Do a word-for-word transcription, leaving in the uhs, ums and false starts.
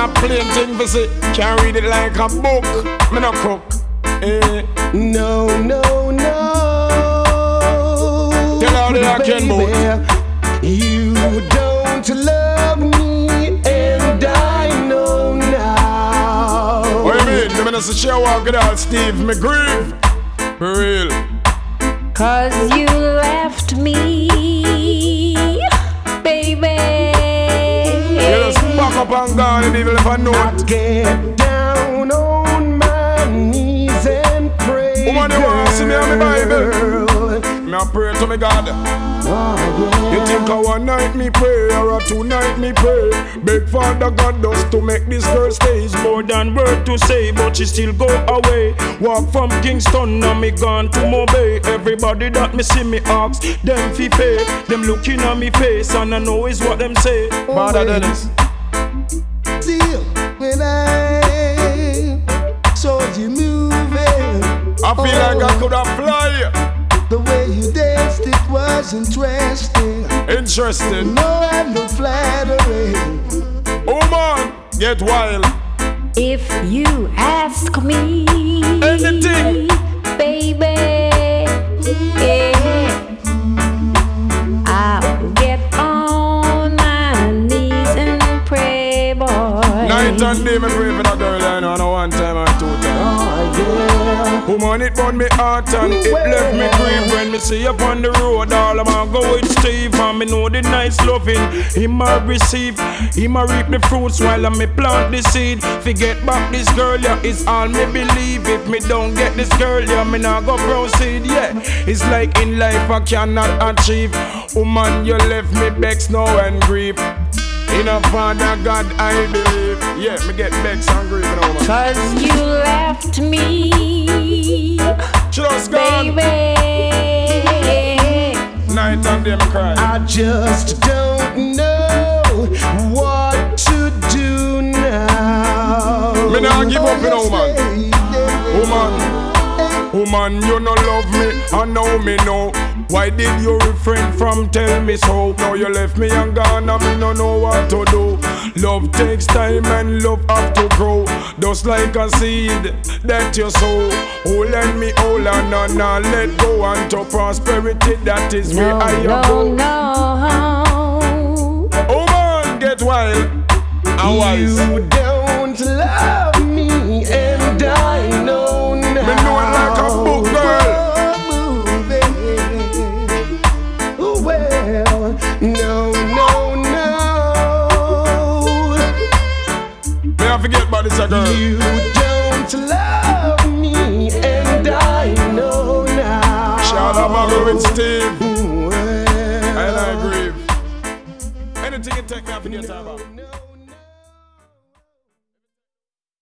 a plain thing for say. Can't read it like a book. Me no cook. Eh. No, no, no. Tell all the I can both. You don't love me, and I know now. What do you mean? The minister share walk it out, Steve. Me grieve. For real. Cause you left me, baby. You just back up and gone and even if I know I it. get down on my knees and pray. Woman, you want to see me on the Bible? Me a pray to me God. Oh, yeah. You think a one night me pray or a two night me pray? Beg Father God just to make this girl stay. It's more than word to say, but she still go away. Walk from Kingston, now me gone to Mobay. Everybody that me see me ask, them fi pay. Them looking at me face and I know is what them say. Oh, Father yeah. Dennis. Still, when I saw you moving, I feel oh, like I could have fly. the way you danced, it was interesting. Interesting. No, I'm not flattering. Oh man, get wild. If you ask me, Anything. baby, yeah, I'll get on my knees and pray, boy. Night and day me pray for that girl I know, and one time or two times. Oh, yeah. Woman, it burn me heart and it left me grief. When me see up on the road, all I'ma go with Steve. And me know the nice loving him a receive. Him a reap the fruits while I me plant the seed. Forget back this girl, yeah, it's all me believe. If me don't get this girl, yeah, me not go proceed, yeah. It's like in life I cannot achieve. Woman, you left me vexed now and grief. In a Father God I believe. Yeah, me get vexed and grief now, man. Cause you left me, She just gone. baby. Night and day me cry. I just don't know what to do now. Me nah give up, you know, woman. Yeah. Woman, woman, you no love me, I know me know. Why did you refrain from tell me so? Now you left me and gone and me no know what to do. Love takes time and love have to grow. Just like a seed that you sow. Hold on me, hold on, and now let go. And to prosperity, that is where No, I no, go. no. Woman, get wild and wise. You don't love me, and I know now. Me know it like a book, girl. Oh, well, no, no, no. Me I forget about this, girl. You don't love me, and I know now. Shout out my girl with Steve. Well, And I grieve. Anything you take me, I forget about. no.